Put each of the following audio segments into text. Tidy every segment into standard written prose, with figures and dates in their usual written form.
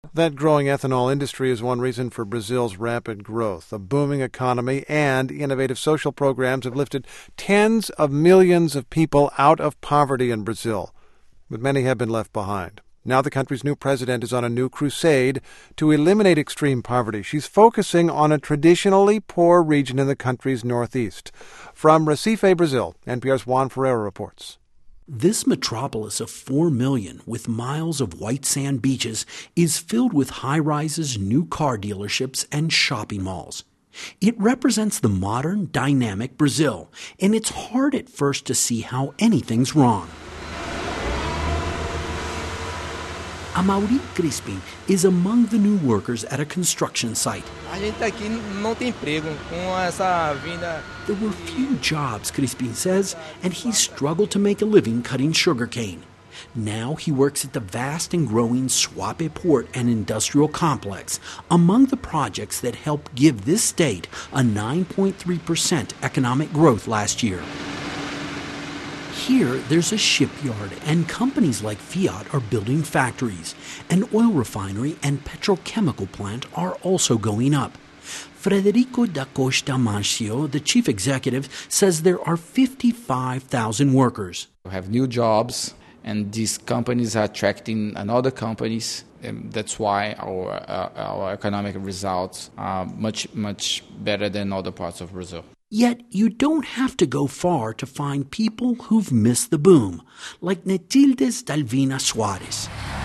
That growing ethanol industry is one reason for Brazil's rapid growth. A booming economy and innovative social programs have lifted tens of millions of people out of poverty in Brazil, but many have been left behind. Now the country's new president is on a new crusade to eliminate extreme poverty. She's focusing on a traditionally poor region in the country's northeast. From Recife, Brazil, NPR's Juan Ferreira reports. This metropolis of 4 million with miles of white sand beaches is filled with high-rises, new car dealerships, and shopping malls. It represents the modern, dynamic Brazil, and it's hard at first to see how anything's wrong. Amaury Crispin is among the new workers at a construction site. There were few jobs, Crispin says, and he struggled to make a living cutting sugarcane. Now he works at the vast and growing Suape Port and Industrial Complex, among the projects that helped give this state a 9.3% economic growth last year. Here, there's a shipyard, and companies like Fiat are building factories. An oil refinery and petrochemical plant are also going up. Frederico da Costa Mancio, the chief executive, says there are 55,000 workers. We have new jobs, and these companies are attracting other companies. And that's why our economic results are much better than other parts of Brazil. Yet you don't have to go far to find people who've missed the boom, like Netildes Dalvina Suarez.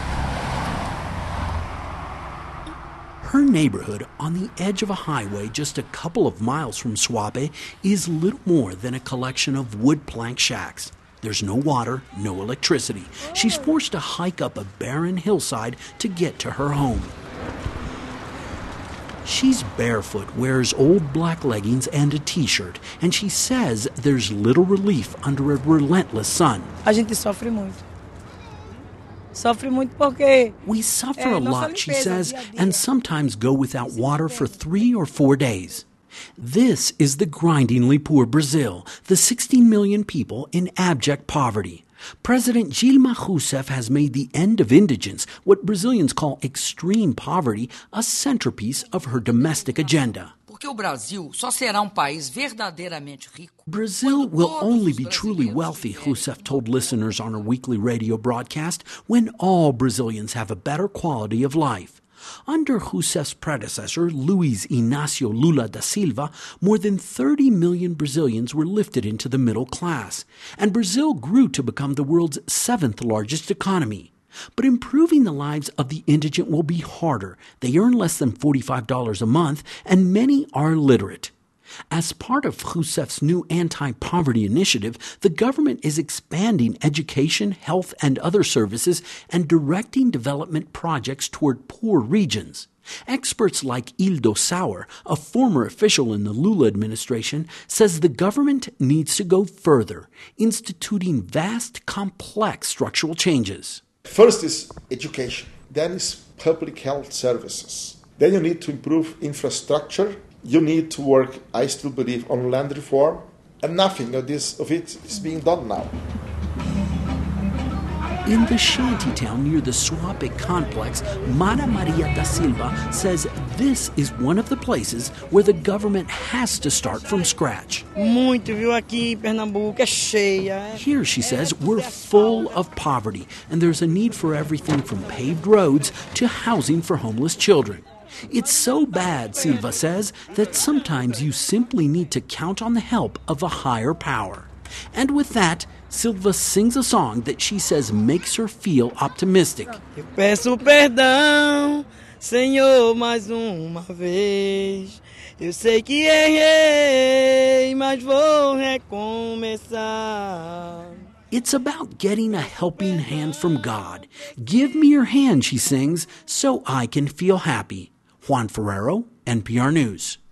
Her neighborhood on the edge of a highway just a couple of miles from Suape is little more than a collection of wood plank shacks. There's no water, no electricity. She's forced to hike up a barren hillside to get to her home. She's barefoot, wears old black leggings and a T-shirt, and she says there's little relief under a relentless sun. A gente sofre muito. Sofre muito porque we suffer a lot, she says, and sometimes go without water for 3 or 4 days. This is the grindingly poor Brazil, the 16 million people in abject poverty. President Dilma Rousseff has made the end of indigence, what Brazilians call extreme poverty, a centerpiece of her domestic agenda. Brazil will only be truly wealthy, Rousseff told listeners on her weekly radio broadcast, when all Brazilians have a better quality of life. Under Rousseff's predecessor, Luiz Inácio Lula da Silva, more than 30 million Brazilians were lifted into the middle class, and Brazil grew to become the world's 7th largest economy. But improving the lives of the indigent will be harder. They earn less than $45 a month, and many are illiterate. As part of Rousseff's new anti-poverty initiative, the government is expanding education, health, and other services and directing development projects toward poor regions. Experts like Ildo Sauer, a former official in the Lula administration, says the government needs to go further, instituting vast, complex structural changes. First is education, then is public health services. Then you need to improve infrastructure. You need to work, I still believe, on land reform, and nothing of it is being done now. In the shantytown near the Suape complex, Mara Maria da Silva says this is one of the places where the government has to start from scratch. Here, she says, we're full of poverty, and there's a need for everything from paved roads to housing for homeless children. It's so bad, Silva says, that sometimes you simply need to count on the help of a higher power. And with that, Silva sings a song that she says makes her feel optimistic. Peço perdão, Senhor, mais uma vez. Eu sei que errei, mas vou recomeçar. It's about getting a helping hand from God. Give me your hand, she sings, so I can feel happy. Juan Ferreira, NPR News.